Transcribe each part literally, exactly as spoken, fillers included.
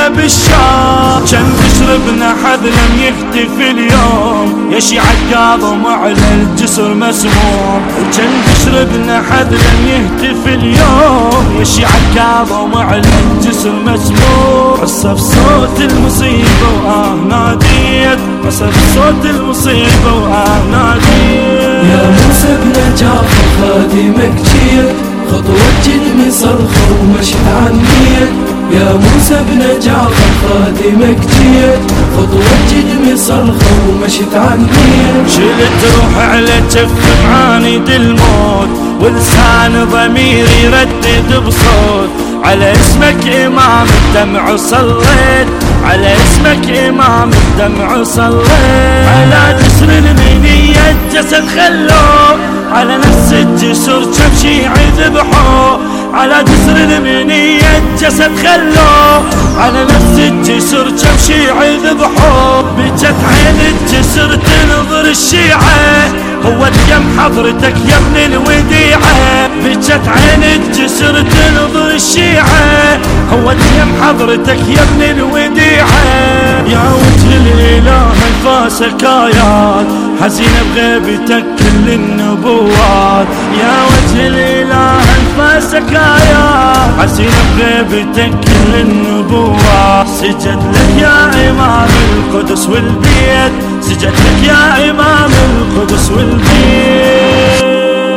بالشام. كان بشربنا حد لم يختفي اليوم، يا شيعة كاظم على الجسر مسموم. كان بشربنا حد لم يهتف اليوم، يا شيعة كاظم على الجسر مسموم. حصف صوت المصيبة وآه ناديت، حصف صوت المصيبة وآه ناديت. يا موسى بن جعفر خادمك جيت، خطوة جدم صرخة ومشت عنيت. يا موسى بن جعفر خادمك جيت، خطوة جدم صرخة ومشت عنيت. شلت روح على جف معاند الموت، ولسان ضميري يردد بصوت. على اسمك إمام الدمع صليت، على اسمك إمام الدمع صليت. على جسر المنية الجسد خلوه، على نفس الجسر كم شيعي ذبحوه. على جسر المنية الجسد خلوه، على نفس الجسر كم شيعي ذبحوه. بجت عين الجسر تنظر الشيعة، هو ديم حضرتك يا ابن الوديعة. بجت عين الجسر تنظر الشيعة، هو ديم حضرتك يا ابن الوديعة. يا وجه الإله انفاسك آيات، حزينة بغيبتك كل النبوات. يا وجه الإله انفاسك آيات، حزينة بغيبتك كل النبوات. سجد لك يا إمام القدس والبيت، سجد لك يا إمام القدس والبيت.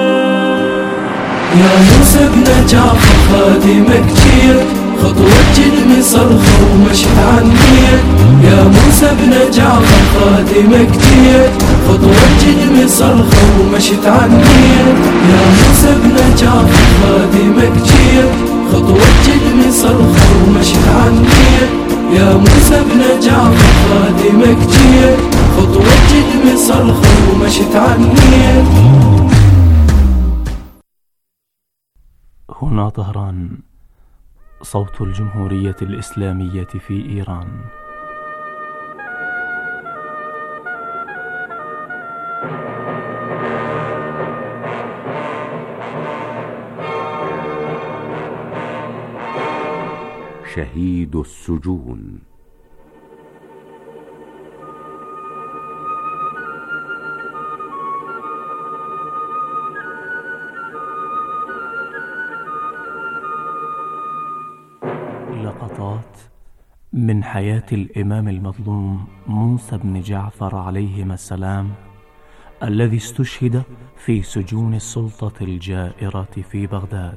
يا موسى بن جعفر خادمك جيت، خطوة جدم صرخة ومشت عنيت. يا موسى بن جعفر خادمك جيت، خطوة جدم صرخة ومشت عنيت. يا موسى بن جعفر خادمك جيت، خطوة جدم صرخة ومشت عنيت. يا موسى بن جعفر خادمك جيت، خطوة جدم صرخة ومشت عنيت. هنا طهران، صوت الجمهورية الإسلامية في إيران. شهيد السجون. لقطات من حياة الإمام المظلوم موسى بن جعفر عليهما السلام، الذي استشهد في سجون السلطة الجائرة في بغداد.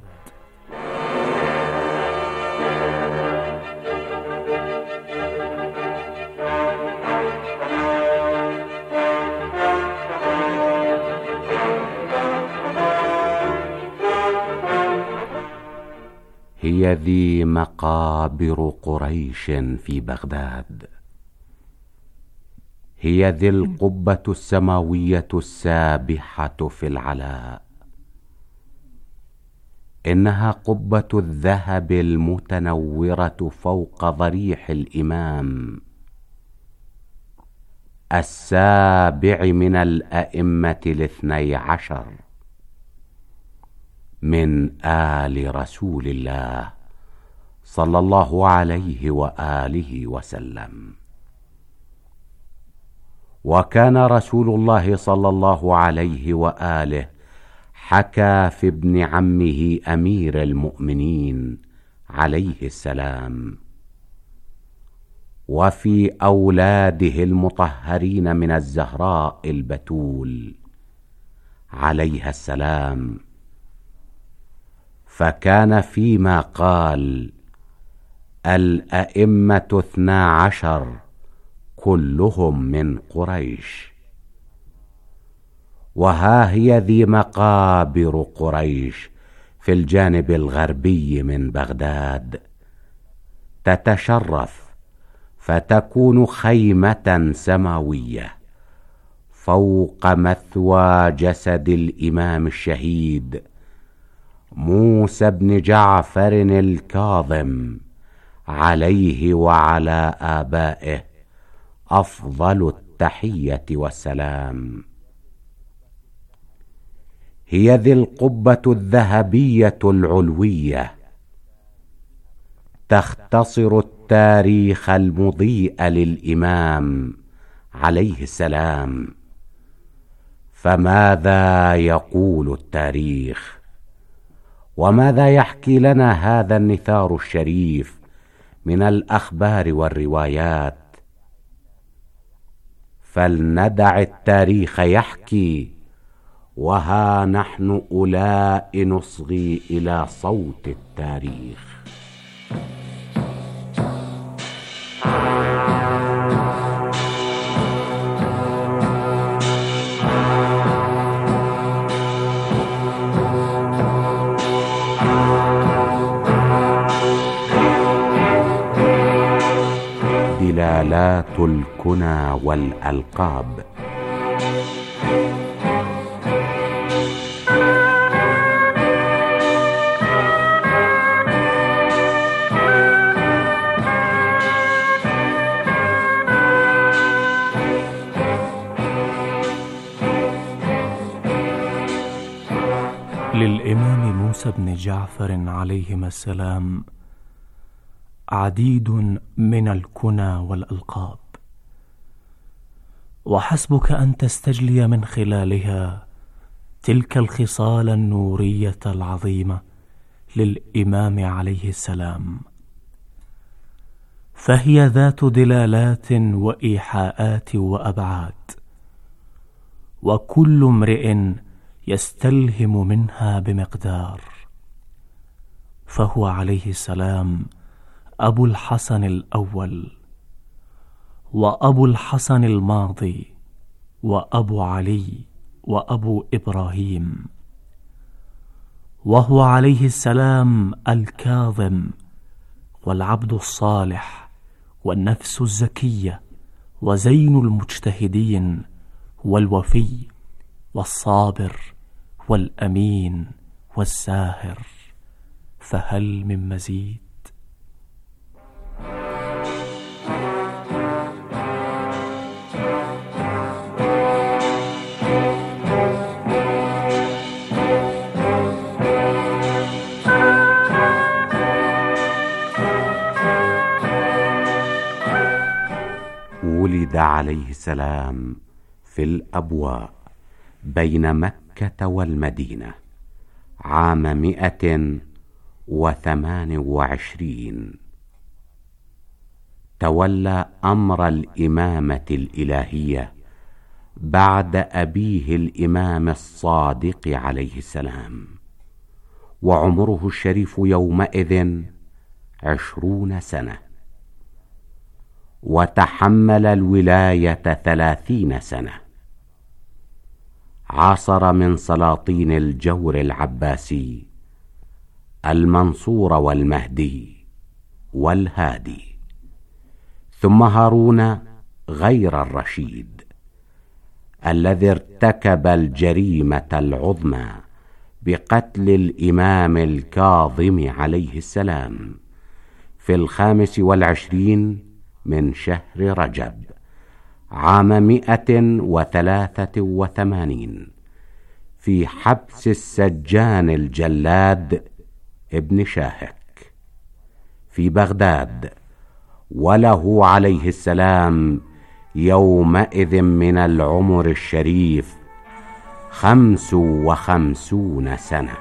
هي ذي مقابر قريش في بغداد، هي ذي القبة السماوية السابحة في العلاء. إنها قبة الذهب المتنورة فوق ضريح الإمام السابع من الأئمة الاثني عشر من آل رسول الله صلى الله عليه وآله وسلم. وكان رسول الله صلى الله عليه وآله حكى في ابن عمه أمير المؤمنين عليه السلام، وفي أولاده المطهرين من الزهراء البتول عليها السلام، فكان فيما قال: الأئمة اثنا عشر كلهم من قريش. وها هي ذي مقابر قريش في الجانب الغربي من بغداد، تتشرف فتكون خيمة سماوية فوق مثوى جسد الإمام الشهيد موسى بن جعفر الكاظم عليه وعلى آبائه أفضل التحية والسلام. هي ذي القبة الذهبية العلوية تختصر التاريخ المضيء للإمام عليه السلام، فماذا يقول التاريخ؟ وماذا يحكي لنا هذا النثار الشريف من الأخبار والروايات؟ فلندع التاريخ يحكي، وها نحن أولاء نصغي إلى صوت التاريخ. دلالات الكنى والألقاب. للإمام موسى بن جعفر عليهما السلام عديد من الكنى والألقاب، وحسبك أن تستجلي من خلالها تلك الخصال النورية العظيمة للإمام عليه السلام، فهي ذات دلالات وإيحاءات وأبعاد، وكل امرئ يستلهم منها بمقدار. فهو عليه السلام أبو الحسن الأول، وأبو الحسن الماضي، وأبو علي، وأبو إبراهيم. وهو عليه السلام الكاظم، والعبد الصالح، والنفس الزكية، وزين المجتهدين، والوفي، والصابر، والأمين، والساهر. فهل من مزيد؟ ولد عليه السلام في الأبواء بين مكة والمدينة عام مئة وثمان وعشرين. تولى أمر الإمامة الإلهية بعد أبيه الإمام الصادق عليه السلام، وعمره الشريف يومئذ عشرون سنة، وتحمل الولاية ثلاثين سنة. عاصر من سلاطين الجور العباسي المنصور والمهدي والهادي، ثم هارون غير الرشيد الذي ارتكب الجريمة العظمى بقتل الإمام الكاظم عليه السلام في الخامس والعشرين من شهر رجب عام مئة وثلاثة وثمانين في حبس السجان الجلاد ابن شاهك في بغداد، وله عليه السلام يومئذ من العمر الشريف خمس وخمسون سنة.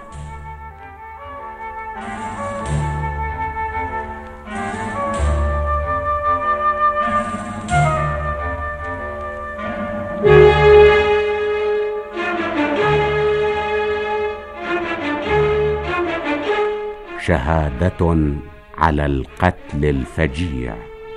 شهادة على القتل الفجيع.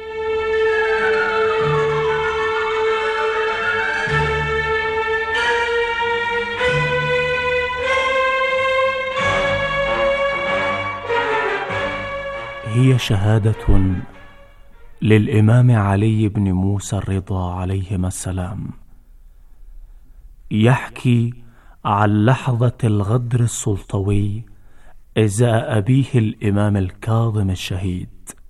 هي شهادة للإمام علي بن موسى الرضا عليهما السلام، يحكي عن لحظة الغدر السلطوي إزاء أبيه الإمام الكاظم الشهيد.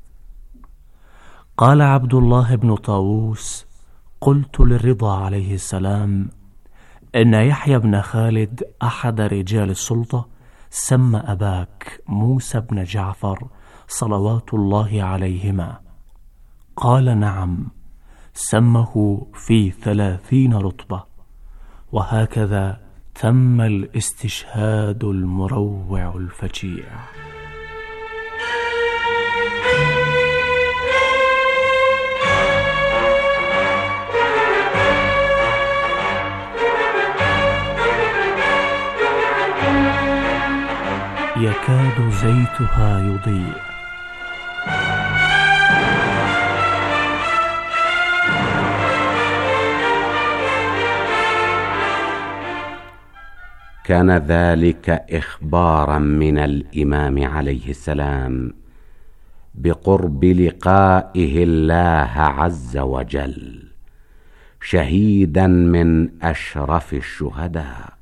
قال عبد الله بن طاووس: قلت للرضا عليه السلام إن يحيى بن خالد أحد رجال السلطة سمى أباك موسى بن جعفر صلوات الله عليهما، قال نعم، سمه في ثلاثين رتبة. وهكذا تم الاستشهاد المروع الفجيع. يكاد زيتها يضيء. كان ذلك إخبارا من الإمام عليه السلام بقرب لقائه الله عز وجل، شهيدا من أشرف الشهداء.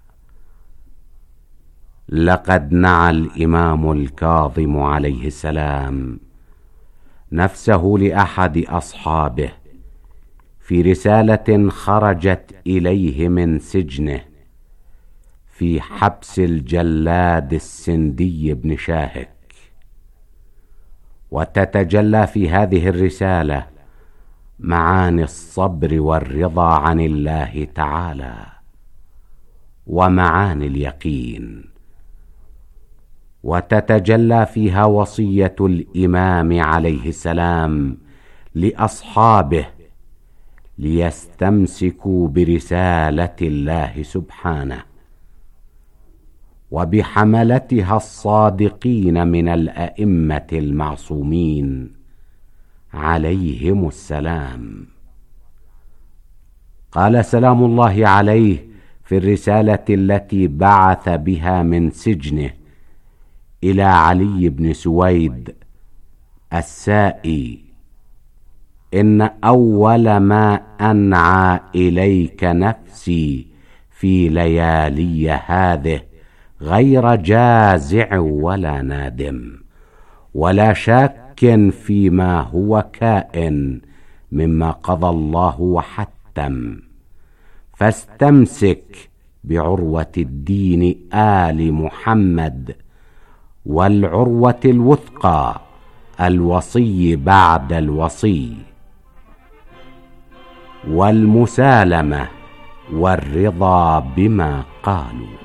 لقد نعى الإمام الكاظم عليه السلام نفسه لأحد أصحابه في رسالة خرجت إليه من سجنه في حبس الجلاد السندي بن شاهك، وتتجلى في هذه الرسالة معاني الصبر والرضا عن الله تعالى ومعاني اليقين، وتتجلى فيها وصية الإمام عليه السلام لأصحابه ليستمسكوا برسالة الله سبحانه وبحملتها الصادقين من الأئمة المعصومين عليهم السلام. قال سلام الله عليه في الرسالة التي بعث بها من سجنه إلى علي بن سويد السائي: إن أول ما أنعى إليك نفسي في ليالي هذه غير جازع ولا نادم ولا شاك فيما هو كائن مما قضى الله وحتم، فاستمسك بعروة الدين آل محمد، والعروة الوثقى الوصي بعد الوصي، والمسالمة والرضا بما قالوا.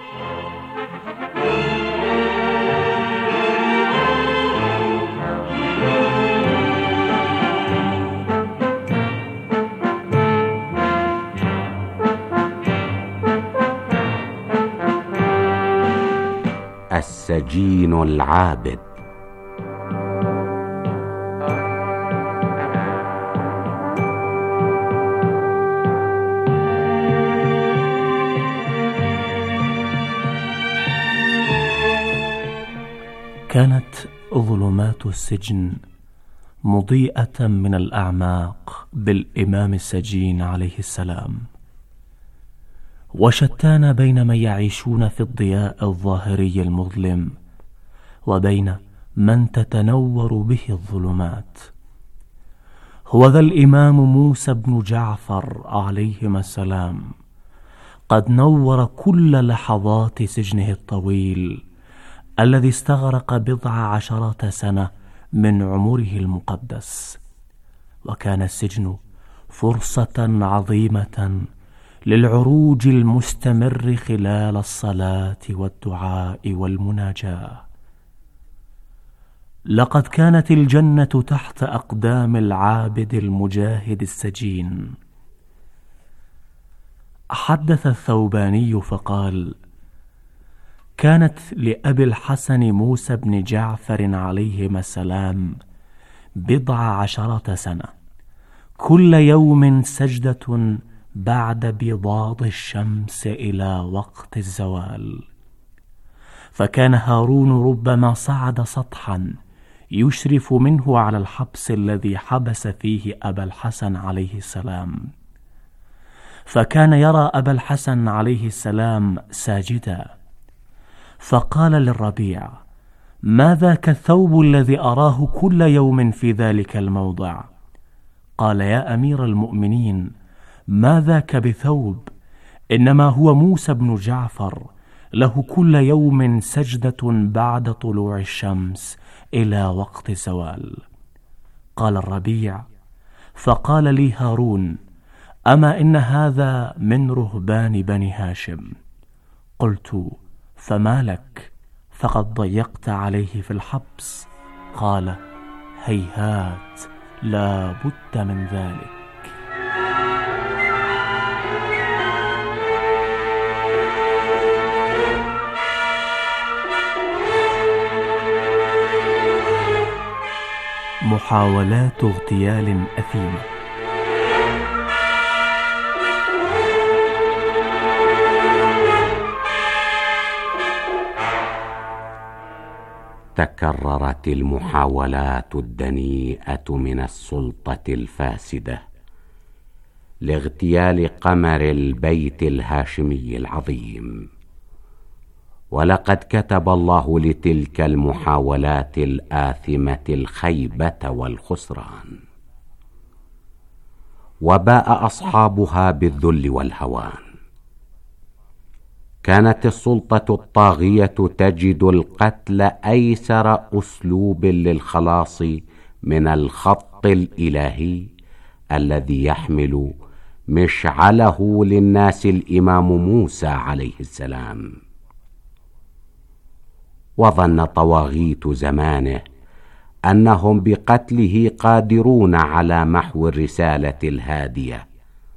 السجين العابد. كانت ظلمات السجن مضيئة من الأعماق بالإمام السجين عليه السلام، وشتان بين من يعيشون في الضياء الظاهري المظلم وبين من تتنور به الظلمات. هو ذا الإمام موسى بن جعفر عليهما السلام قد نور كل لحظات سجنه الطويل الذي استغرق بضع عشرة سنة من عمره المقدس، وكان السجن فرصة عظيمة للعروج المستمر خلال الصلاة والدعاء والمناجاة. لقد كانت الجنة تحت أقدام العابد المجاهد السجين. حدث الثوباني فقال: كانت لأبي الحسن موسى بن جعفر عليهما السلام بضع عشرة سنة، كل يوم سجدة بعد بيضاض الشمس إلى وقت الزوال. فكان هارون ربما صعد سطحا يشرف منه على الحبس الذي حبس فيه أبا الحسن عليه السلام، فكان يرى أبا الحسن عليه السلام ساجدا، فقال للربيع: ما ذاك الثوب الذي أراه كل يوم في ذلك الموضع؟ قال: يا أمير المؤمنين، ما ذاك بثوب، إنما هو موسى بن جعفر، له كل يوم سجدة بعد طلوع الشمس إلى وقت الزوال. قال الربيع: فقال لي هارون: أما إن هذا من رهبان بني هاشم. قلت: فما لك؟ فقد ضيقت عليه في الحبس. قال: هيهات، لا بد من ذلك. محاولات اغتيال أثيمة. تكررت المحاولات الدنيئة من السلطة الفاسدة لاغتيال قمر البيت الهاشمي العظيم، ولقد كتب الله لتلك المحاولات الآثمة الخيبة والخسران، وباء أصحابها بالذل والهوان. كانت السلطة الطاغية تجد القتل أيسر أسلوب للخلاص من الخط الإلهي الذي يحمل مشعله للناس الإمام موسى عليه السلام. وظن طواغيت زمانه أنهم بقتله قادرون على محو الرسالة الهادية،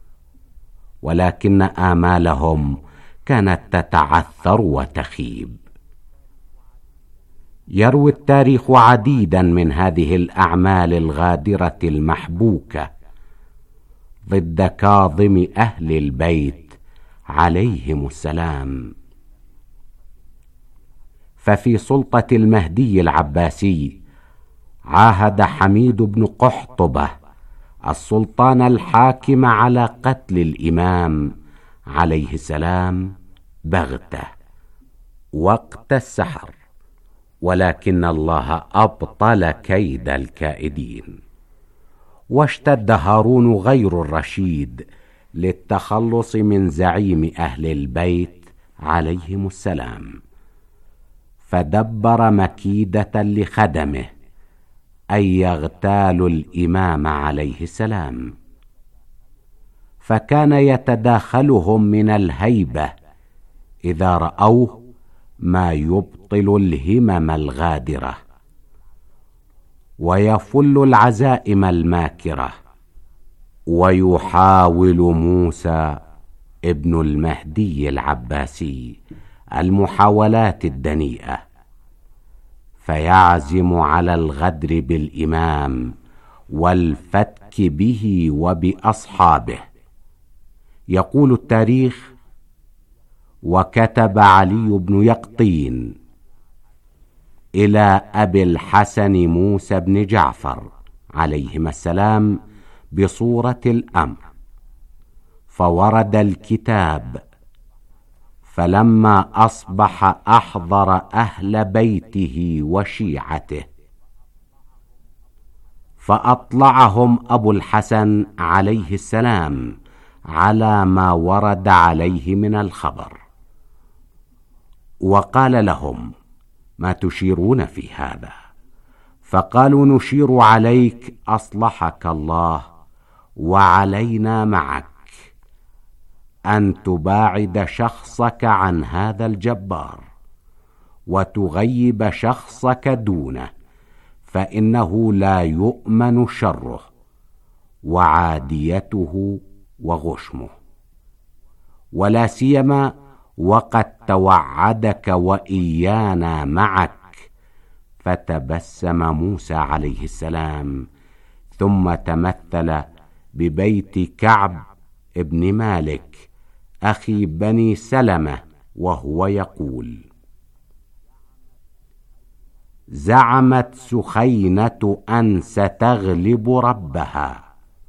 ولكن آمالهم كانت تتعثر وتخيب. يروي التاريخ عديدا من هذه الأعمال الغادرة المحبوكة ضد كاظم أهل البيت عليهم السلام. ففي سلطة المهدي العباسي عاهد حميد بن قحطبة السلطان الحاكم على قتل الإمام عليه السلام بغتة وقت السحر، ولكن الله أبطل كيد الكائدين. واشتد هارون غير الرشيد للتخلص من زعيم أهل البيت عليهم السلام، فدبر مكيدة لخدمه أن يغتالوا الإمام عليه السلام، فكان يتداخلهم من الهيبة إذا رأوه ما يبطل الهمم الغادرة ويفل العزائم الماكرة. ويحاول موسى ابن المهدي العباسي المحاولات الدنيئة، فيعزم على الغدر بالإمام والفتك به وبأصحابه. يقول التاريخ: وكتب علي بن يقطين إلى أبي الحسن موسى بن جعفر عليهما السلام بصورة الأمر، فورد الكتاب، فلما أصبح أحضر أهل بيته وشيعته، فأطلعهم أبو الحسن عليه السلام على ما ورد عليه من الخبر، وقال لهم: ما تشيرون في هذا؟ فقالوا: نشير عليك أصلحك الله وعلينا معك أن تباعد شخصك عن هذا الجبار وتغيب شخصك دونه، فإنه لا يؤمن شره وعاديته وغشمه، ولا سيما وقد توعدك وإيانا معك. فتبسم موسى عليه السلام ثم تمثل ببيت كعب ابن مالك أخي بني سلمة وهو يقول: زعمت سخينة أن ستغلب ربها،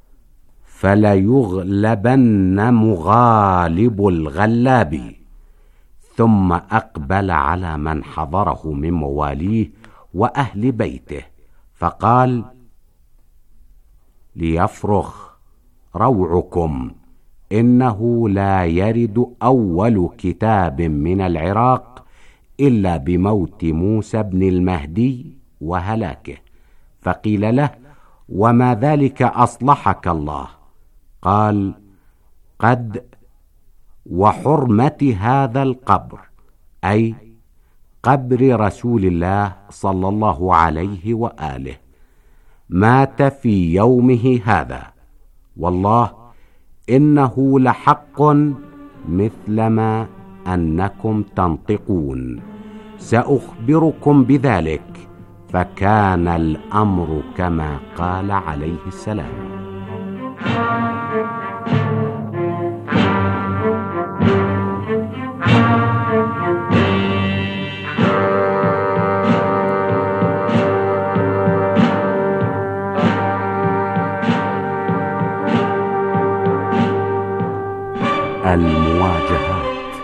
فليغلبن مغالب الغلاب. ثم أقبل على من حضره من مواليه وأهل بيته فقال: ليفرخ روعكم، إنه لا يرد أول كتاب من العراق إلا بموت موسى بن المهدي وهلاكه. فقيل له: وما ذلك أصلحك الله؟ قال: قد وحرمة هذا القبر، أي قبر رسول الله صلى الله عليه وآله، مات في يومه هذا، والله إنه لحق مثلما أنكم تنطقون، سأخبركم بذلك. فكان الأمر كما قال عليه السلام. المواجهات.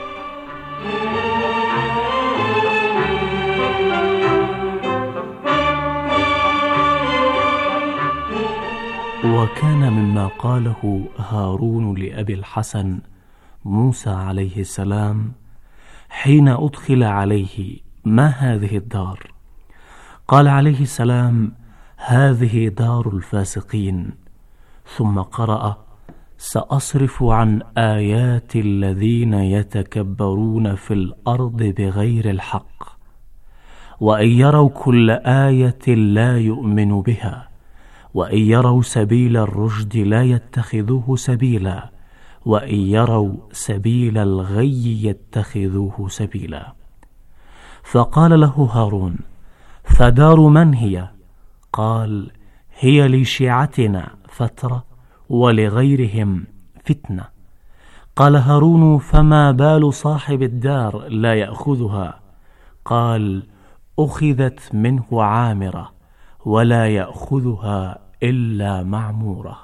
وكان مما قاله هارون لأبي الحسن موسى عليه السلام حين أدخل عليه: ما هذه الدار؟ قال عليه السلام: هذه دار الفاسقين. ثم قرأ: سأصرف عن آيات الذين يتكبرون في الأرض بغير الحق، وإن يروا كل آية لا يؤمنوا بها، وإن يروا سبيل الرشد لا يتخذوه سبيلا، وإن يروا سبيل الغي يتخذوه سبيلا. فقال له هارون: فدار من هي؟ قال: هي لشيعتنا فترة ولغيرهم فتنة. قال هارون: فما بال صاحب الدار لا يأخذها؟ قال: أخذت منه عامرة، ولا يأخذها إلا معمورة.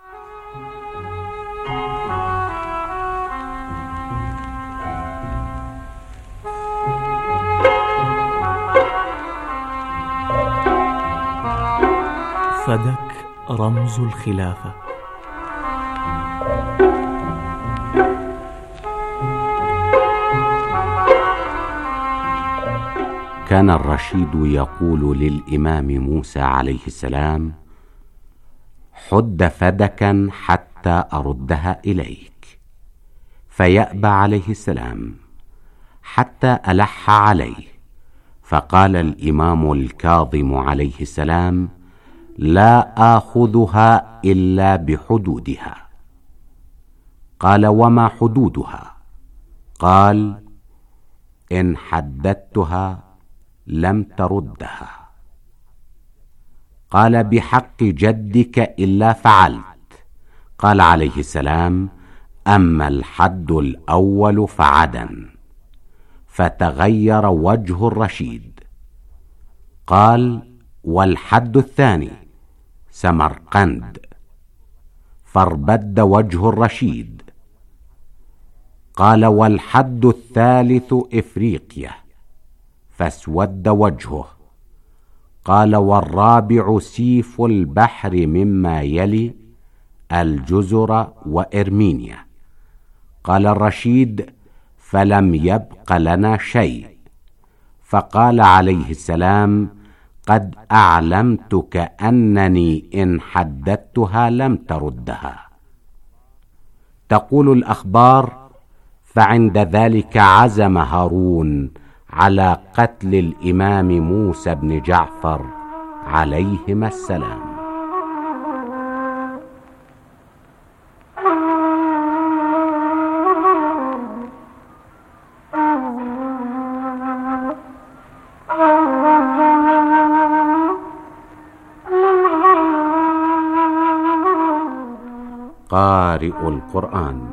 فدك رمز الخلافة. كان الرشيد يقول للإمام موسى عليه السلام: حد فدكا حتى أردها إليك، فيأبى عليه السلام حتى ألح عليه، فقال الإمام الكاظم عليه السلام: لا آخذها إلا بحدودها. قال: وما حدودها؟ قال: إن حددتها لم تردها. قال: بحق جدك إلا فعلت. قال عليه السلام: أما الحد الأول فعدن. فتغير وجه الرشيد. قال: والحد الثاني؟ سمرقند. فاربد وجه الرشيد. قال: والحد الثالث إفريقيا. فاسود وجهه. قال: والرابع سيف البحر مما يلي الجزر وإرمينيا. قال الرشيد: فلم يبق لنا شيء. فقال عليه السلام: قد أعلمتك أنني إن حددتها لم تردها. تقول الأخبار: فعند ذلك عزم هارون على قتل الإمام موسى بن جعفر عليهما السلام. قارئ القرآن.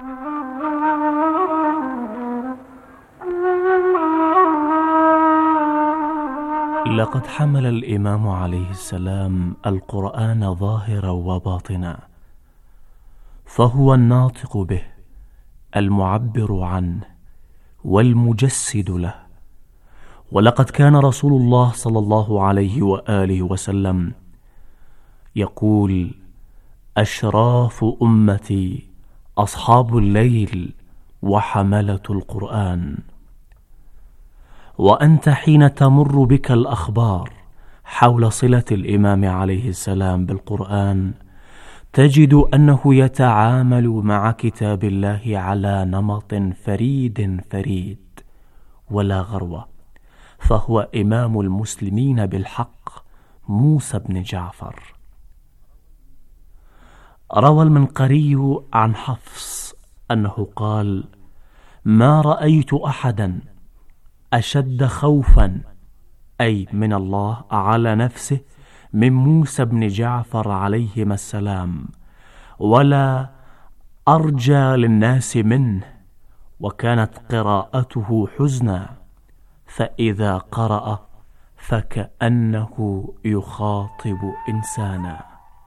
لقد حمل الإمام عليه السلام القرآن ظاهرا وباطنا، فهو الناطق به، المعبر عنه، والمجسد له. ولقد كان رسول الله صلى الله عليه وآله وسلم يقول: أشراف أمتي أصحاب الليل وحملة القرآن. وأنت حين تمر بك الأخبار حول صلة الإمام عليه السلام بالقرآن تجد أنه يتعامل مع كتاب الله على نمط فريد فريد ولا غروة، فهو إمام المسلمين بالحق موسى بن جعفر. روى المنقري عن حفص أنه قال: ما رأيت أحدا أشد خوفا أي من الله على نفسه من موسى بن جعفر عليهما السلام، ولا أرجى للناس منه، وكانت قراءته حزنا، فإذا قرأ فكأنه يخاطب إنسانا.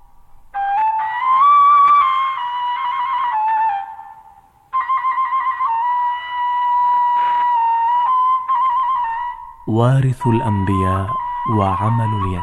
وارث الأنبياء وعمل اليد.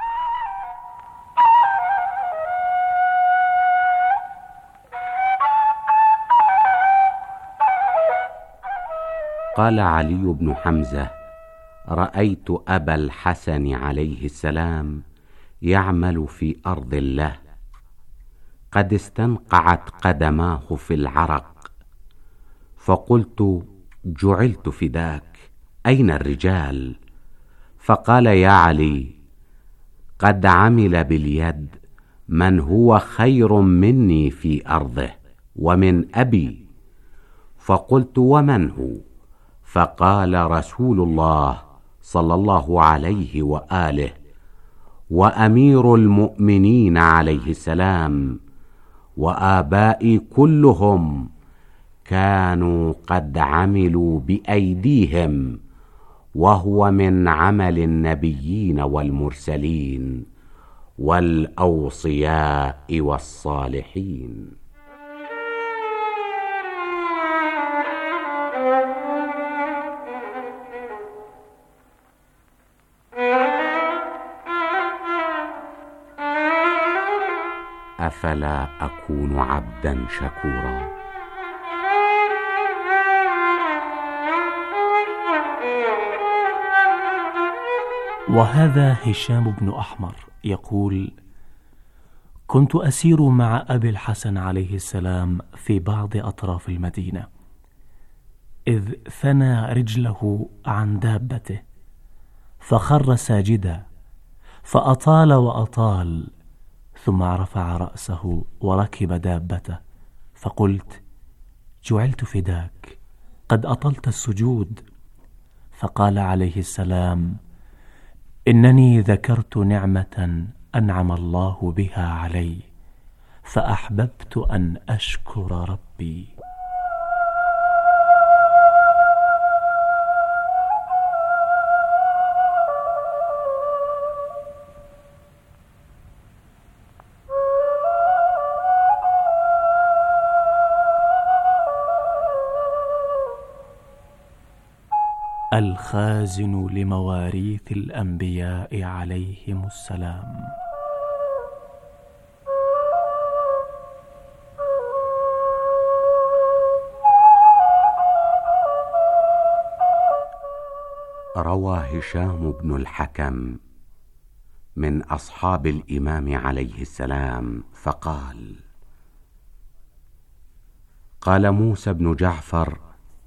قال علي بن حمزة: رأيت أبا الحسن عليه السلام يعمل في أرض الله، قد استنقعت قدماه في العرق، فقلت: جعلت فداك، أين الرجال؟ فقال: يا علي، قد عمل باليد من هو خير مني في أرضه ومن أبي. فقلت: ومن هو؟ فقال: رسول الله صلى الله عليه وآله وأمير المؤمنين عليه السلام، وآبائي كلهم كانوا قد عملوا بأيديهم، وهو من عمل النبيين والمرسلين والأوصياء والصالحين. أفلا أكون عبدا شكورا؟ وهذا هشام بن أحمر يقول: كنت أسير مع أبي الحسن عليه السلام في بعض أطراف المدينة، إذ ثنى رجله عن دابته فخر ساجدا، فأطال وأطال، ثم رفع رأسه وركب دابته، فقلت: جعلت فداك، قد أطلت السجود. فقال عليه السلام: إنني ذكرت نعمة أنعم الله بها علي، فأحببت أن أشكر ربي. الخازن لمواريث الأنبياء عليهم السلام. روى هشام بن الحكم من أصحاب الإمام عليه السلام فقال: قال موسى بن جعفر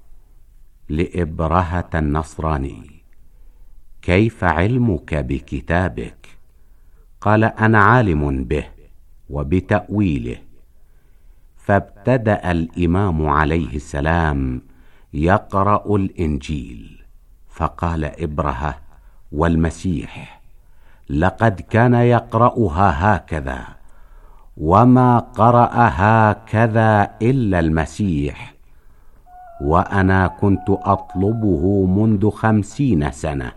لإبرهة النصراني: كيف علمك بكتابك؟ قال: أنا عالم به وبتأويله. فابتدأ الإمام عليه السلام يقرأ الإنجيل، فقال إبرهة: والمسيح لقد كان يقرأها هكذا، وما قرأ هكذا إلا المسيح، وأنا كنت أطلبه منذ خمسين سنة.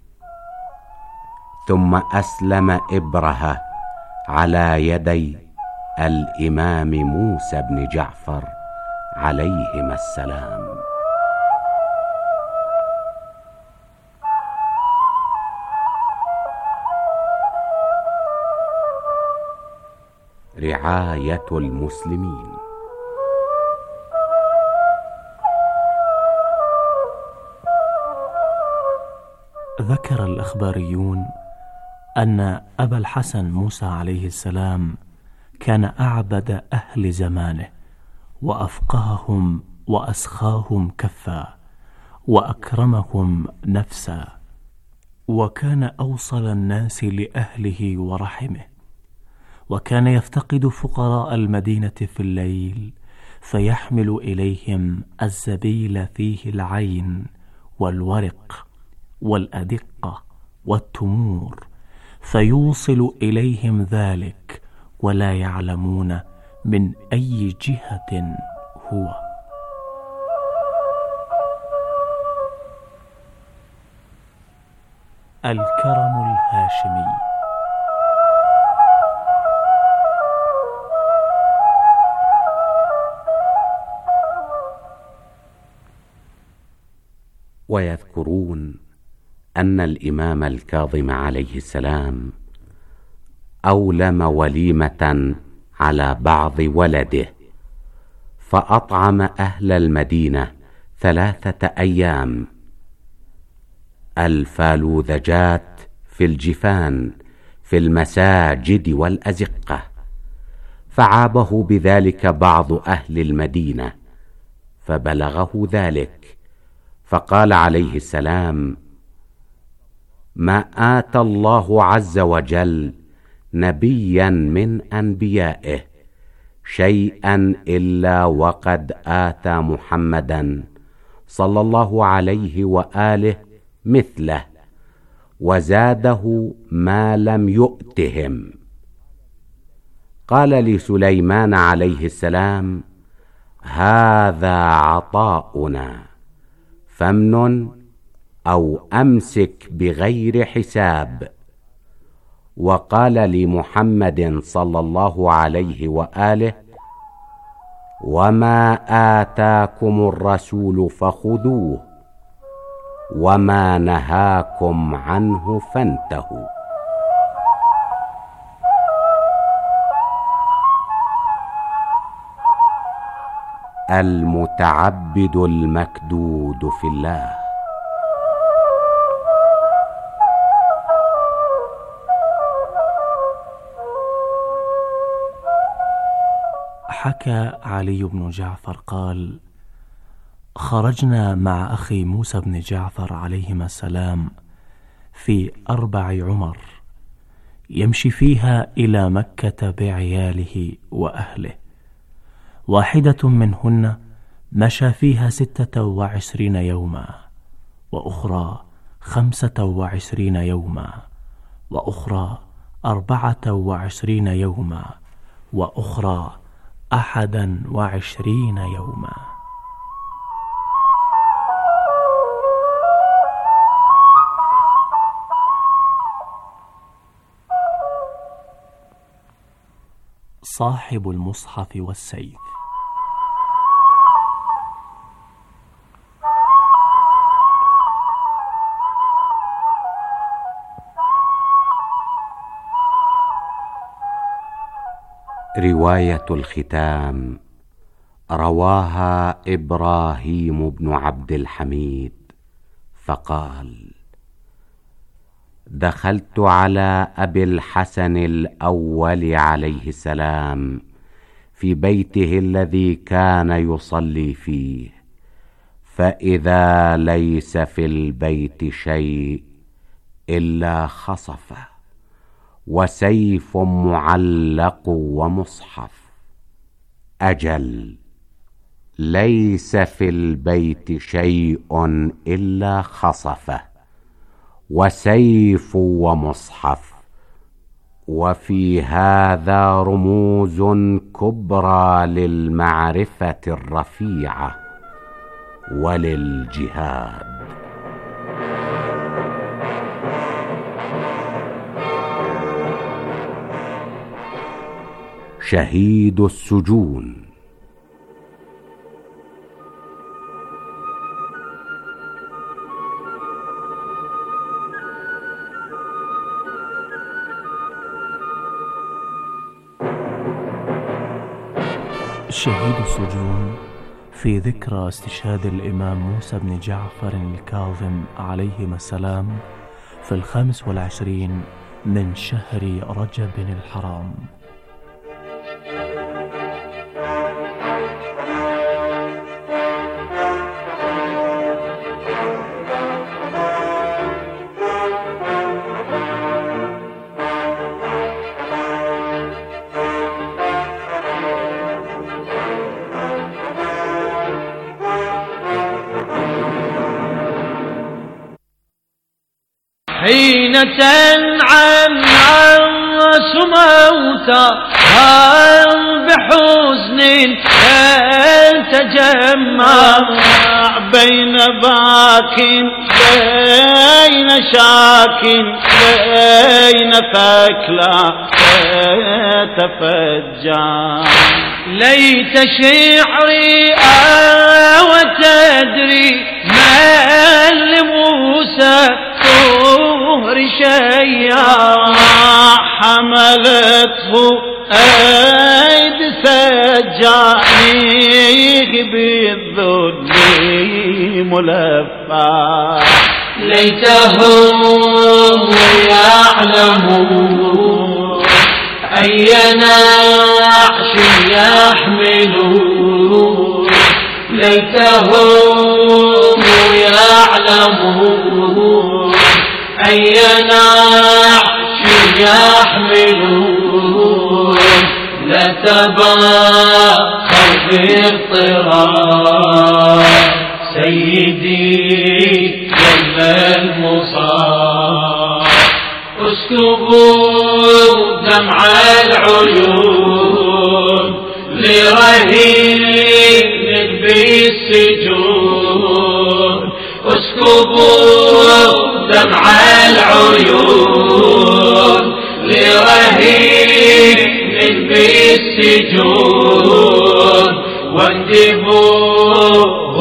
ثم أسلم إبرهة على يدي الإمام موسى بن جعفر عليهما السلام. رعاية المسلمين. ذكر الأخباريون أن أبا الحسن موسى عليه السلام كان أعبد أهل زمانه وأفقههم وأسخاهم كفا وأكرمهم نفسا، وكان أوصل الناس لأهله ورحمه، وكان يفتقد فقراء المدينة في الليل فيحمل إليهم الزبيل فيه العين والورق والأدقة والتمور، فيوصل إليهم ذلك ولا يعلمون من أي جهة هو. الكرم الهاشمي. ويذكرون أن الإمام الكاظم عليه السلام أولم وليمة على بعض ولده، فأطعم أهل المدينة ثلاثة أيام، الفالوذجات في الجفان في المساجد والأزقة، فعابه بذلك بعض أهل المدينة، فبلغه ذلك، فقال عليه السلام: ما آتى الله عز وجل نبيا من أنبيائه شيئا إلا وقد آتى محمدا صلى الله عليه وآله مثله، وزاده ما لم يؤتهم. قال لسليمان عليه السلام: هذا عطاؤنا فامنن أو أمسك بغير حساب. وقال لمحمد صلى الله عليه وآله: وما آتاكم الرسول فخذوه وما نهاكم عنه فانتهوا. المتعبد المكدود في الله. حكى علي بن جعفر قال: خرجنا مع أخي موسى بن جعفر عليهما السلام في أربع عمر يمشي فيها إلى مكة بعياله وأهله، واحدة منهن مشى فيها ستة وعشرين يوما، وأخرى خمسة وعشرين يوما، وأخرى أربعة وعشرين يوما، وأخرى أحدا وعشرين يوما. صاحب المصحف والسيف. رواية الختام رواها إبراهيم بن عبد الحميد فقال: دخلت على أبي الحسن الأول عليه السلام في بيته الذي كان يصلي فيه، فإذا ليس في البيت شيء إلا خصفه وسيف معلق ومصحف. أجل، ليس في البيت شيء إلا خصفه وسيف ومصحف، وفي هذا رموز كبرى للمعرفة الرفيعة وللجهاد. شهيد السجون. شهيد السجون في ذكرى استشهاد الإمام موسى بن جعفر الكاظم عليهما السلام في الخامس والعشرين من شهر رجب الحرام. حين تنعم الناس موتى بحزن تجمع بين باك بين شاك بين ثكلى تفجع. ليت شعري وتدري من لموسى طهر شيا حملته أيد سجانيه بالذل ملفا. ليتهم يعلمون أي نعش يحملون. ليتهم يعلمون أي نعش يحملون. لتباخر باضطراب سيدي جل المصاب. اسكبوا دمع العيون لرهين بالسجون. اسكبوا دمع العيون لرهين بالسجون. واندبوه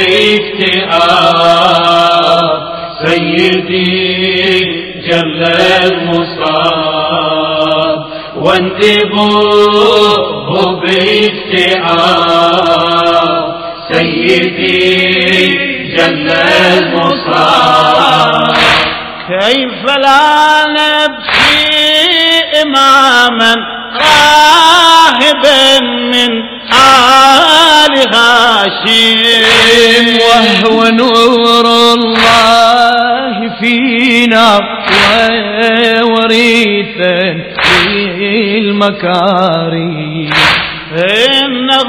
باكتئاب سيدي جل المصاب. واندبوه باكتئاب سيدي جل المصاب. كيف لا نبكي إماما راهبا من آل هاشم وهو نور الله فينا ووريثا للمكارم. إنه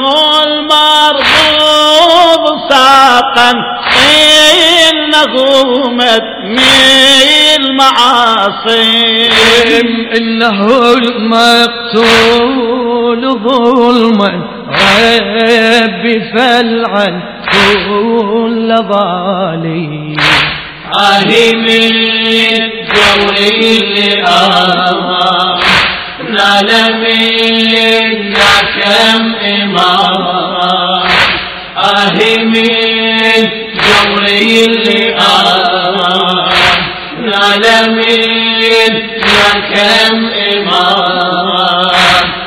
المرغوب ساقا إنه متمي المعاصم. إنه المقتول ظلما ربي فالعن كل ظالم. آهي من جور اللئام نال منا كم إمام. آهي من جور اللئام نال منا كم إمام.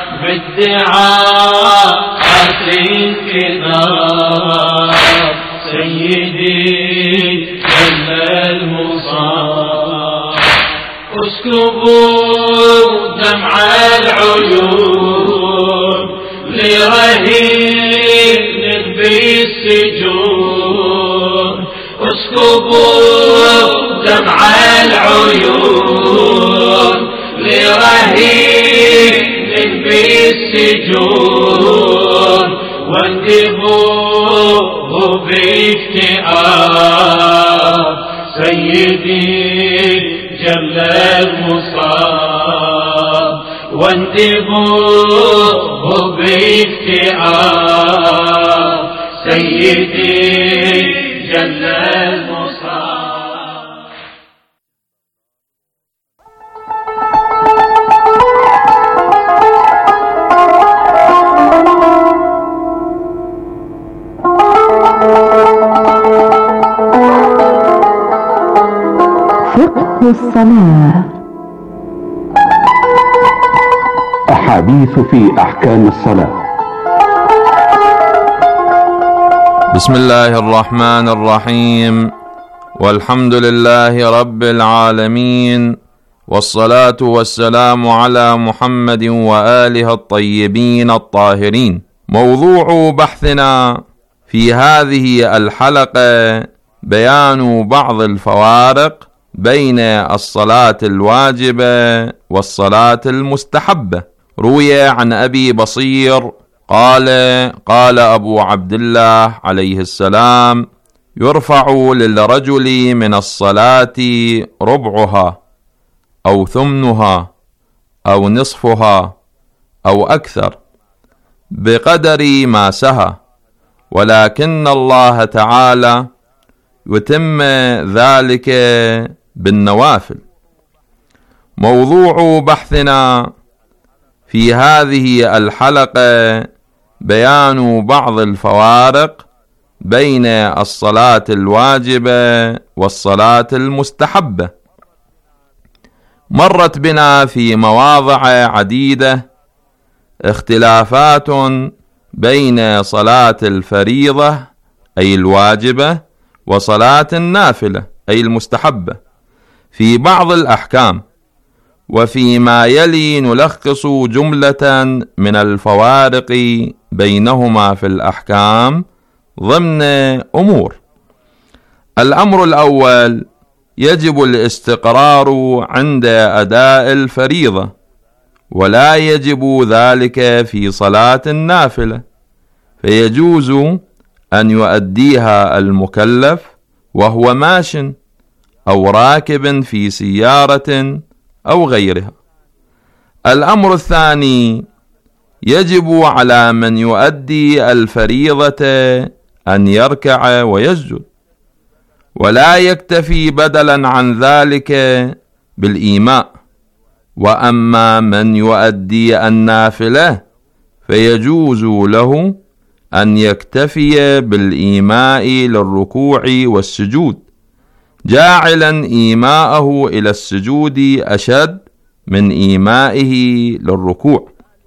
بادعاءات انكذاب سيدي جل المصاب. اسكبوا دمع العيون لرهين بالسجون. اسكبوا دمع العيون لرهين بالسجون. واندبوه باكتئاب سيدي جل المصاب. واندبوه باكتئاب سيدي جل المصاب. فقه الصلاة. أحاديث في أحكام الصلاة. بسم الله الرحمن الرحيم. والحمد لله رب العالمين، والصلاة والسلام على محمد وآله الطيبين الطاهرين. موضوع بحثنا في هذه الحلقة بيان بعض الفوارق بين الصلاة الواجبة والصلاة المستحبة. روي عن أبي بصير قال قال أبو عبد الله عليه السلام: يرفع للرجل من الصلاة ربعها أو ثمنها أو نصفها أو أكثر بقدر ما سهى، ولكن الله تعالى يتم ذلك بالنوافل. موضوع بحثنا في هذه الحلقة بيان بعض الفوارق بين الصلاة الواجبة والصلاة المستحبة. مرت بنا في مواضع عديدة اختلافات بين صلاة الفريضة أي الواجبة وصلاة النافلة أي المستحبة في بعض الأحكام، وفيما يلي نلخص جملة من الفوارق بينهما في الأحكام ضمن أمور. الأمر الأول: يجب الاستقرار عند أداء الفريضة، ولا يجب ذلك في صلاة النافلة، فيجوز أن يؤديها المكلف وهو ماش أو راكب في سيارة أو غيرها. الأمر الثاني: يجب على من يؤدي الفريضة أن يركع ويسجد، ولا يكتفي بدلا عن ذلك بالإيماء. وأما من يؤدي النافلة فيجوز له أن يكتفي بالإيماء للركوع والسجود، جاعلا إيماءه إلى السجود أشد من إيمائه للركوع،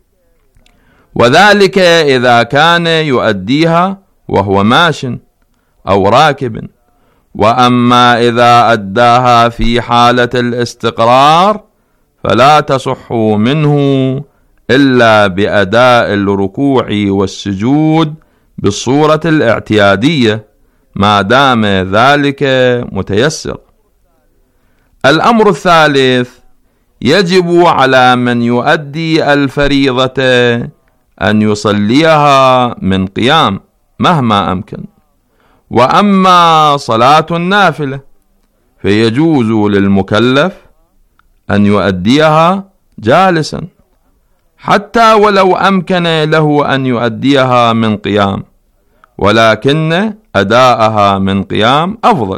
وذلك إذا كان يؤديها وهو ماش أو راكب. وأما إذا أداها في حالة الاستقرار فلا تصح منه إلا بأداء الركوع والسجود بالصورة الاعتيادية ما دام ذلك متيسر. الأمر الثالث: يجب على من يؤدي الفريضة أن يصليها من قيام مهما أمكن. وأما صلاة النافلة فيجوز للمكلف أن يؤديها جالسا، حتى ولو أمكن له أن يؤديها من قيام، ولكن أداءها من قيام أفضل.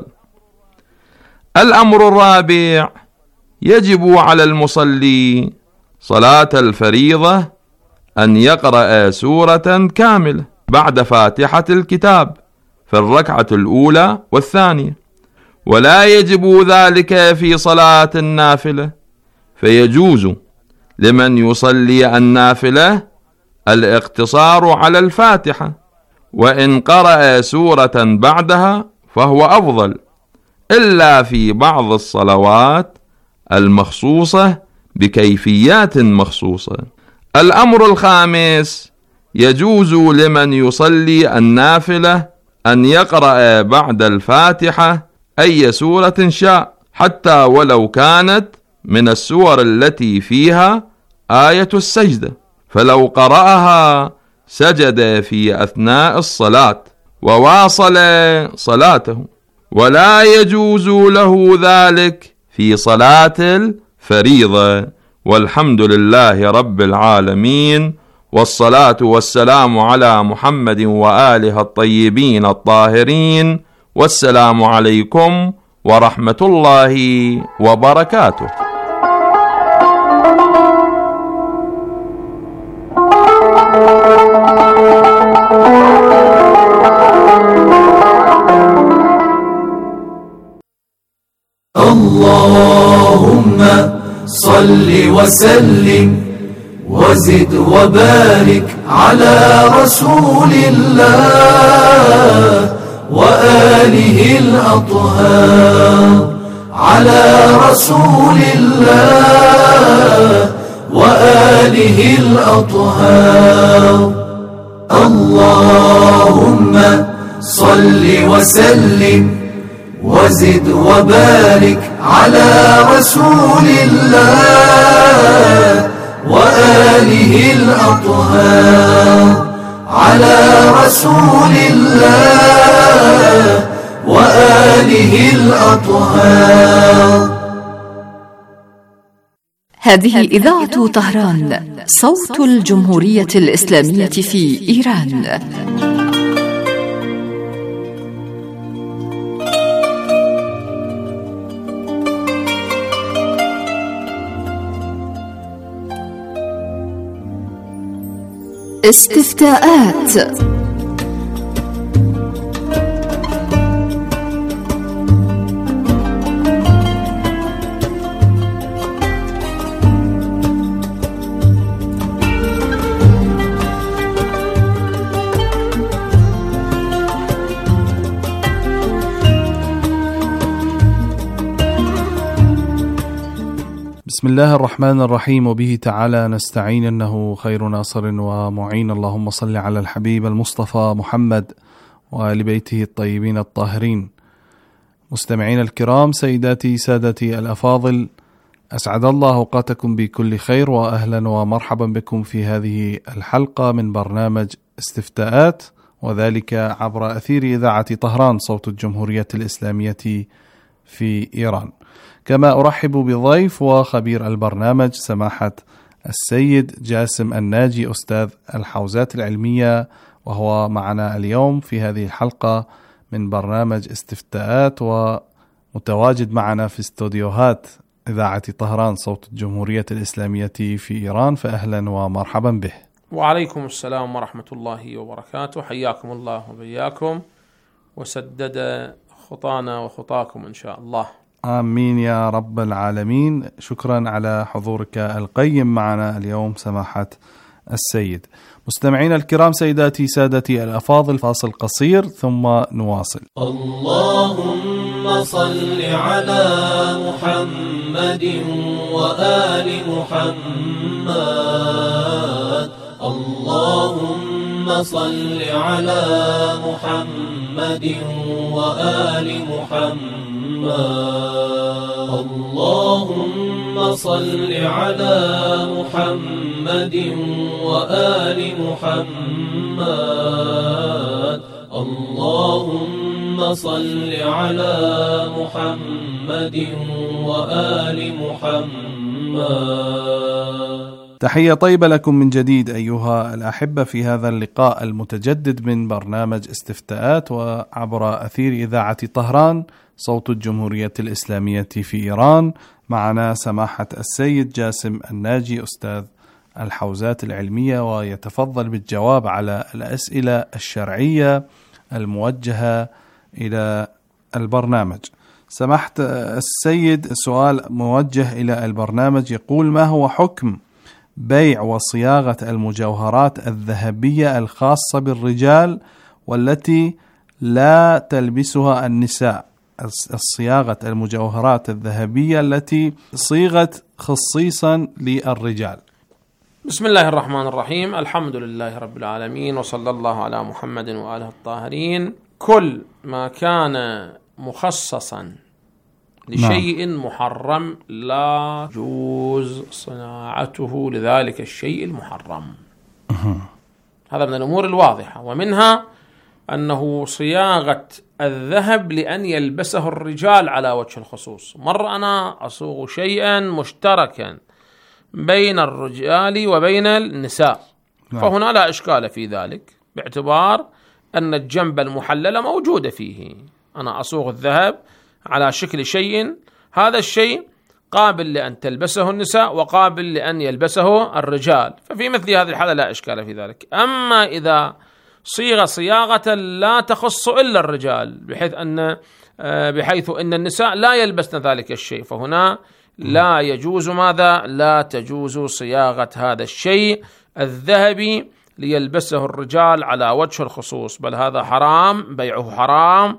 الأمر الرابع: يجب على المصلي صلاة الفريضة أن يقرأ سورة كاملة بعد فاتحة الكتاب في الركعة الأولى والثانية، ولا يجب ذلك في صلاة النافلة، فيجوز لمن يصلي النافلة الاقتصار على الفاتحة، وإن قرأ سورة بعدها فهو أفضل، إلا في بعض الصلوات المخصوصة بكيفيات مخصوصة. الأمر الخامس: يجوز لمن يصلي النافلة أن يقرأ بعد الفاتحة أي سورة شاء، حتى ولو كانت من السور التي فيها آية السجدة، فلو قرأها سجد في أثناء الصلاة وواصل صلاته، ولا يجوز له ذلك في صلاة الفريضة. والحمد لله رب العالمين، والصلاة والسلام على محمد وآله الطيبين الطاهرين، والسلام عليكم ورحمة الله وبركاته. اللهم صل وسلم وزد وبارك على رسول الله وآله الأطهار على رسول الله وآله الأطهار. اللهم صل وسلم وزد وبارك على رسول الله وآله الأطهار. على رسول الله وآله الأطهار. هذه إذاعة طهران، صوت الجمهورية الإسلامية في إيران. استفتاءات. بسم الله الرحمن الرحيم، وبه تعالى نستعين، إنه خير ناصر ومعين. اللهم صل على الحبيب المصطفى محمد وآل بيته الطيبين الطاهرين. مستمعين الكرام، سيداتي سادتي الأفاضل، أسعد الله أوقاتكم بكل خير، وأهلا ومرحبا بكم في هذه الحلقة من برنامج استفتاءات، وذلك عبر أثير إذاعة طهران، صوت الجمهورية الإسلامية في إيران. كما أرحب بضيف وخبير البرنامج سماحة السيد جاسم الناجي، أستاذ الحوزات العلمية، وهو معنا اليوم في هذه الحلقة من برنامج استفتاءات، ومتواجد معنا في استوديوهات إذاعة طهران، صوت الجمهورية الإسلامية في إيران. فأهلا ومرحبا به. وعليكم السلام ورحمة الله وبركاته. حياكم الله وبياكم، وسدد خطانا وخطاكم إن شاء الله. آمين يا رب العالمين. شكرا على حضورك القيم معنا اليوم سماحة السيد. مستمعين الكرام، سيداتي سادتي الأفاضل، فاصل قصير ثم نواصل. اللهم صل على محمد وآل محمد. اللهم صل على محمد وآل محمد. اللهم صل على محمد وآل محمد. اللهم صل على محمد وآل محمد. تحية طيبة لكم من جديد أيها الأحبة في هذا اللقاء المتجدد من برنامج استفتاءات، وعبر أثير إذاعة طهران، صوت الجمهورية الإسلامية في إيران. معنا سماحة السيد جاسم الناجي، أستاذ الحوزات العلمية، ويتفضل بالجواب على الأسئلة الشرعية الموجهة إلى البرنامج. سماحة السيد، سؤال موجه إلى البرنامج يقول: ما هو حكم بيع وصياغة المجوهرات الذهبية الخاصة بالرجال والتي لا تلبسها النساء؟ الصياغة المجوهرات الذهبية التي صيغت خصيصا للرجال. بسم الله الرحمن الرحيم. الحمد لله رب العالمين، وصلى الله على محمد وآله الطاهرين. كل ما كان مخصصا لشيء نعم. محرم لا يجوز صناعته لذلك الشيء المحرم. هذا من الأمور الواضحة، ومنها أنه صياغة الذهب لأن يلبسه الرجال على وجه الخصوص. مرة أنا أصوغ شيئا مشتركا بين الرجال وبين النساء، فهنا لا إشكال في ذلك، باعتبار أن الجنب المحللة موجودة فيه. أنا أصوغ الذهب على شكل شيء، هذا الشيء قابل لأن تلبسه النساء وقابل لأن يلبسه الرجال، ففي مثل هذه الحالة لا إشكال في ذلك. أما إذا صيغة صياغة لا تخص إلا الرجال، بحيث أن بحيث أن النساء لا يلبسن ذلك الشيء، فهنا لا يجوز ماذا؟ لا تجوز صياغة هذا الشيء الذهبي ليلبسه الرجال على وجه الخصوص، بل هذا حرام، بيعه حرام،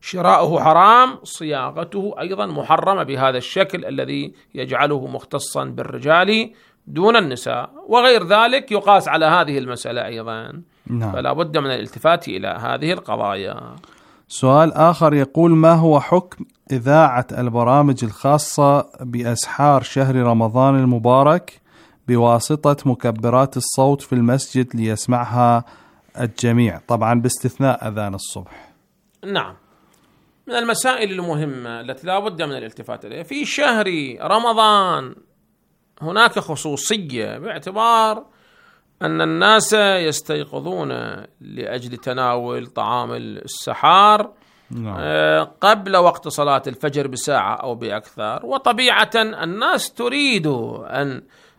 شراؤه حرام، صياغته أيضا محرمة بهذا الشكل الذي يجعله مختصا بالرجال دون النساء، وغير ذلك يقاس على هذه المسألة أيضا. نعم. فلا بد من الالتفات إلى هذه القضايا. سؤال آخر يقول: ما هو حكم إذاعة البرامج الخاصة بأسحار شهر رمضان المبارك بواسطة مكبرات الصوت في المسجد ليسمعها الجميع، طبعا باستثناء أذان الصبح؟ نعم، من المسائل المهمة التي لا بد من الالتفات إليها في شهر رمضان. هناك خصوصية باعتبار أن الناس يستيقظون لأجل تناول طعام السحار نعم. قبل وقت صلاة الفجر بساعة أو بأكثر، وطبيعة الناس تريد أن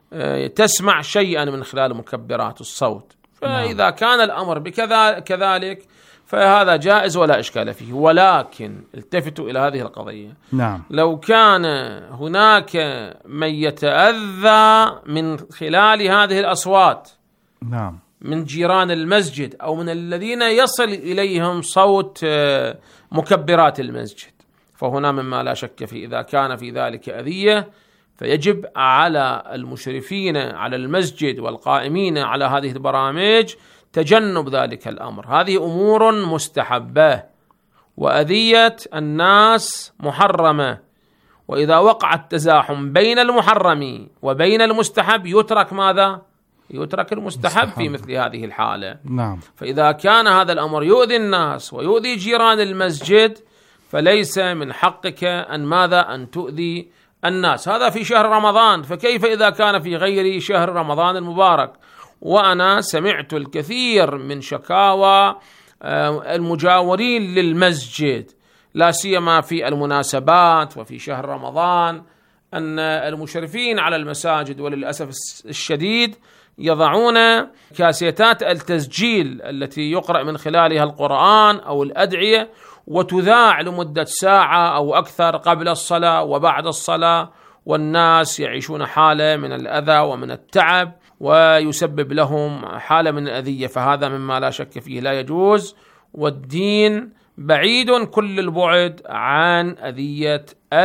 تسمع شيئا من خلال مكبرات الصوت، فإذا نعم. كان الأمر كذلك فهذا جائز ولا إشكال فيه. ولكن التفتوا إلى هذه القضية. نعم. لو كان هناك من يتأذى من خلال هذه الأصوات نعم. من جيران المسجد أو من الذين يصل إليهم صوت مكبرات المسجد، فهنا مما لا شك فيه إذا كان في ذلك أذية فيجب على المشرفين على المسجد والقائمين على هذه البرامج تجنب ذلك الأمر. هذه أمور مستحبة، وأذية الناس محرمة، وإذا وقع التزاحم بين المحرم وبين المستحب يترك ماذا؟ يترك المستحب في مثل هذه الحالة. نعم. فإذا كان هذا الأمر يؤذي الناس ويؤذي جيران المسجد فليس من حقك أن ماذا؟ أن تؤذي الناس. هذا في شهر رمضان، فكيف إذا كان في غير شهر رمضان المبارك؟ وأنا سمعت الكثير من شكاوى المجاورين للمسجد لا سيما في المناسبات وفي شهر رمضان أن المشرفين على المساجد وللأسف الشديد يضعون كاسيتات التسجيل التي يقرأ من خلالها القرآن أو الأدعية وتذاع لمدة ساعة أو أكثر قبل الصلاة وبعد الصلاة، والناس يعيشون حالة من الأذى ومن التعب ويسبب لهم حالة من الأذية، فهذا مما لا شك فيه لا يجوز، والدين بعيد كل البعد عن أذية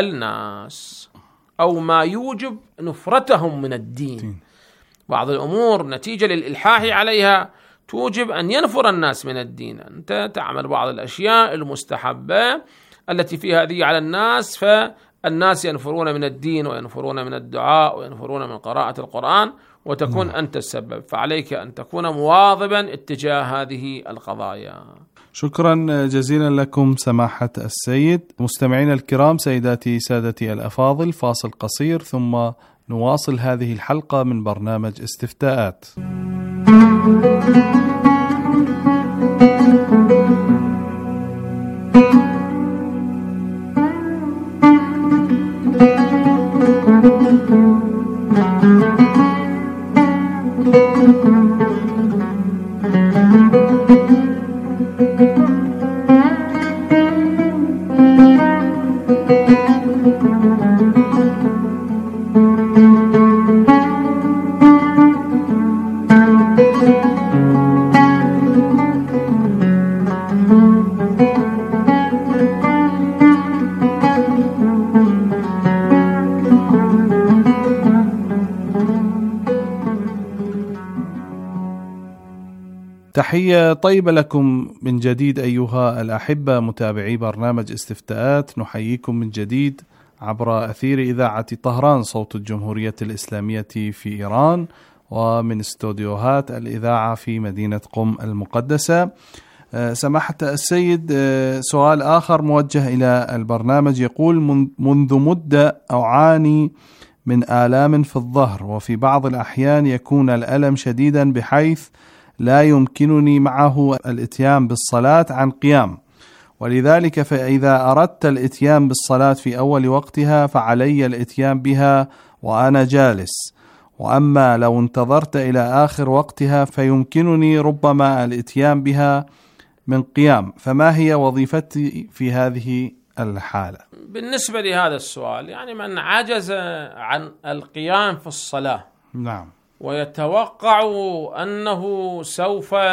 الناس أو ما يوجب نفرتهم من الدين. بعض الأمور نتيجة للإلحاح عليها توجب أن ينفر الناس من الدين. أنت تعمل بعض الأشياء المستحبة التي فيها أذية على الناس فالناس ينفرون من الدين وينفرون من الدعاء وينفرون من قراءة القرآن وتكون م. أنت السبب، فعليك أن تكون مواظبا اتجاه هذه القضايا. شكرا جزيلا لكم سماحة السيد. مستمعين الكرام، سيداتي سادتي الأفاضل، فاصل قصير ثم نواصل هذه الحلقة من برنامج استفتاءات. تحية طيبة لكم من جديد أيها الأحبة متابعي برنامج استفتاءات. نحييكم من جديد عبر أثير إذاعة طهران صوت الجمهورية الإسلامية في إيران ومن استوديوهات الإذاعة في مدينة قم المقدسة. سماحة السيد، سؤال آخر موجه إلى البرنامج يقول: منذ مدة أعاني من آلام في الظهر، وفي بعض الأحيان يكون الألم شديدا بحيث لا يمكنني معه الاتيان بالصلاة عن قيام، ولذلك فإذا أردت الاتيان بالصلاة في أول وقتها فعلي الاتيان بها وأنا جالس، وأما لو انتظرت إلى آخر وقتها فيمكنني ربما الاتيان بها من قيام، فما هي وظيفتي في هذه الحالة؟ بالنسبة لهذا السؤال، يعني من عجز عن القيام في الصلاة نعم ويتوقع أنه سوف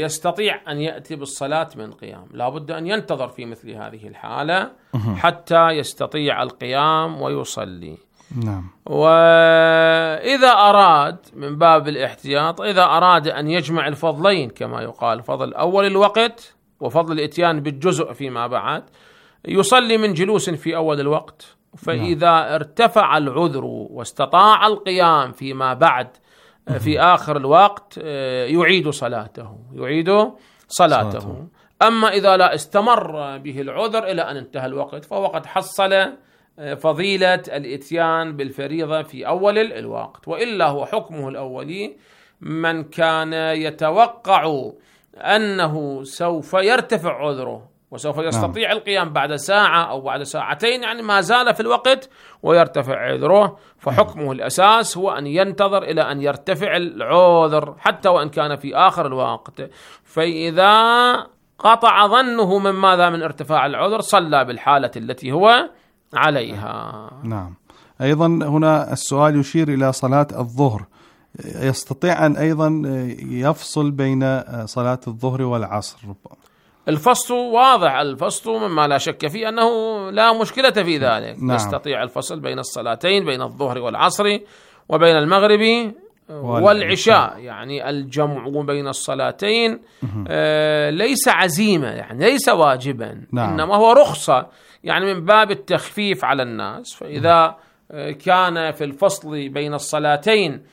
يستطيع أن يأتي بالصلاة من قيام، لا بد أن ينتظر في مثل هذه الحالة حتى يستطيع القيام ويصلي. نعم. وإذا أراد من باب الاحتياط، إذا أراد أن يجمع الفضلين كما يقال، فضل أول الوقت وفضل الإتيان بالجزء فيما بعد، يصلي من جلوس في أول الوقت، فإذا ارتفع العذر واستطاع القيام فيما بعد في آخر الوقت يعيد صلاته يعيد صلاته. أما إذا لا استمر به العذر إلى أن انتهى الوقت فهو قد حصل فضيلة الإتيان بالفريضة في أول الوقت، وإلا هو حكمه الأولي من كان يتوقع أنه سوف يرتفع عذره وسوف يستطيع نعم. القيام بعد ساعة أو بعد ساعتين، يعني ما زال في الوقت ويرتفع عذره، فحكمه الأساس هو أن ينتظر إلى أن يرتفع العذر حتى وإن كان في آخر الوقت. فإذا قطع ظنه من ماذا من ارتفاع العذر صلى بالحالة التي هو عليها. نعم. أيضا هنا السؤال يشير إلى صلاة الظهر، يستطيع أن أيضا يفصل بين صلاة الظهر والعصر؟ الفصل واضح، الفصل مما لا شك فيه أنه لا مشكلة في ذلك. نعم. يستطيع الفصل بين الصلاتين، بين الظهر والعصر وبين المغرب والعشاء، يعني الجمع بين الصلاتين آه ليس عزيمة، يعني ليس واجبا. نعم. إنما هو رخصة، يعني من باب التخفيف على الناس. فإذا آه كان في الفصل بين الصلاتين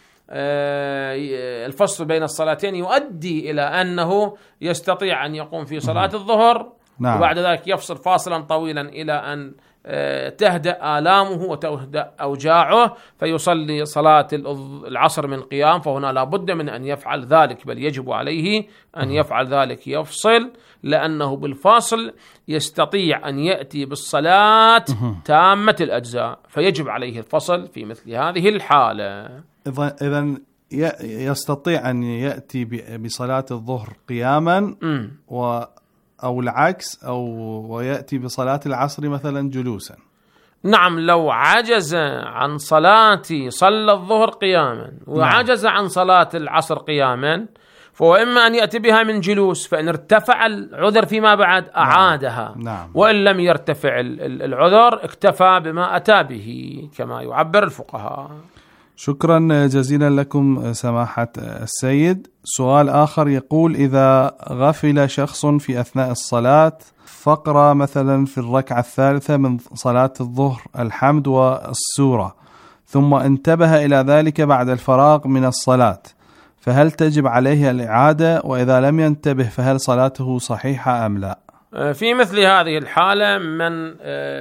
الفصل بين الصلاتين يؤدي إلى أنه يستطيع أن يقوم في صلاة الظهر. نعم. وبعد ذلك يفصل فاصلا طويلا إلى أن تهدأ آلامه وتهدأ أوجاعه فيصلي صلاة العصر من قيام، فهنا لا بد من أن يفعل ذلك، بل يجب عليه أن يفعل ذلك، يفصل، لأنه بالفاصل يستطيع أن يأتي بالصلاة تامة الأجزاء، فيجب عليه الفصل في مثل هذه الحالة. إذن يستطيع أن يأتي بصلاة الظهر قياما و أو العكس، أو ويأتي بصلاة العصر مثلا جلوسا. نعم، لو عجز عن صلاة صلى الظهر قياما وعجز عن صلاة العصر قياما فهو إما أن يأتي بها من جلوس، فإن ارتفع العذر فيما بعد أعادها. نعم. وإن لم يرتفع العذر اكتفى بما أتى به كما يعبر الفقهاء. شكرا جزيلا لكم سماحة السيد. سؤال آخر يقول: إذا غفل شخص في أثناء الصلاة فقرأ مثلا في الركعة الثالثة من صلاة الظهر الحمد والسورة، ثم انتبه إلى ذلك بعد الفراغ من الصلاة، فهل تجب عليه الإعادة؟ وإذا لم ينتبه فهل صلاته صحيحة أم لا؟ في مثل هذه الحالة من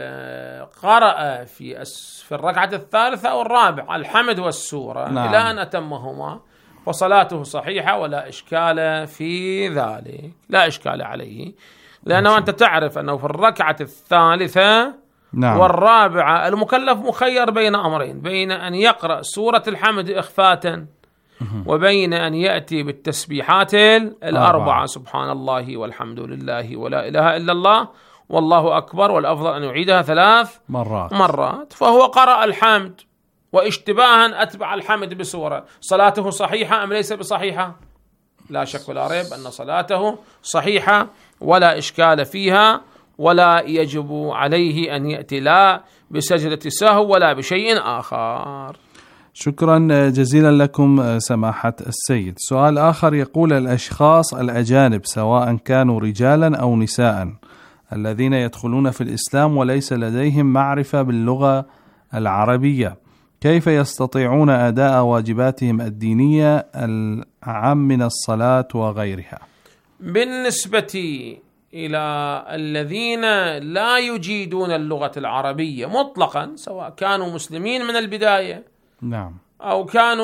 قرأ في في الركعة الثالثة أو الرابعة الحمد والسورة نعم. إلى أن أتمهما فصلاته صحيحة ولا إشكال في ذلك، لا إشكال عليه، لأنه أنت تعرف أنه في الركعة الثالثة نعم. والرابعة المكلف مخير بين أمرين، بين أن يقرأ سورة الحمد إخفاء وبين أن يأتي بالتسبيحات الأربعة، سبحان الله والحمد لله ولا إله إلا الله والله أكبر، والأفضل أن يعيدها ثلاث مرات, مرات. فهو قرأ الحمد واشتباها أتبع الحمد بسورة، صلاته صحيحة أم ليس بصحيحة؟ لا شك ولا ريب أن صلاته صحيحة ولا إشكال فيها، ولا يجب عليه أن يأتي لا بسجدة سهو ولا بشيء آخر. شكرا جزيلا لكم سماحة السيد. سؤال آخر يقول: الأشخاص الأجانب سواء كانوا رجالا أو نساء الذين يدخلون في الإسلام وليس لديهم معرفة باللغة العربية، كيف يستطيعون أداء واجباتهم الدينية الأعم من الصلاة وغيرها؟ بالنسبة إلى الذين لا يجيدون اللغة العربية مطلقا، سواء كانوا مسلمين من البداية نعم أو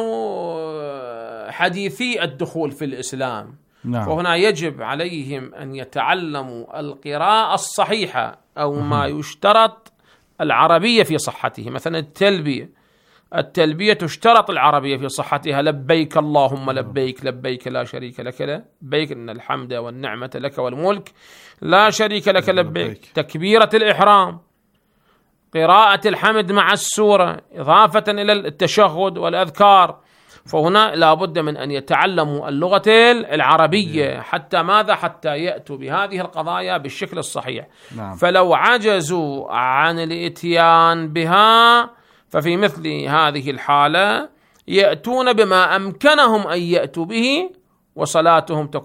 كانوا حديثي الدخول في الإسلام، نعم. وهنا يجب عليهم أن يتعلموا القراءة الصحيحة أو ما يشترط العربية في صحته. مثلا التلبية التلبية تشترط العربية في صحتها: لبيك اللهم لبيك، لبيك لا شريك لك لبيك، إن الحمد والنعمة لك والملك لا شريك لك لبيك. تكبيرة الإحرام، قراءة الحمد مع السورة، إضافة إلى التشهد والأذكار. فهنا لا بد من أن يتعلموا اللغة العربية حتى ماذا؟ حتى يأتوا بهذه القضايا بالشكل الصحيح. نعم. فلو عجزوا عن الاتيان بها ففي مثل هذه الحالة يأتون بما أمكنهم أن يأتوا به وصلاتهم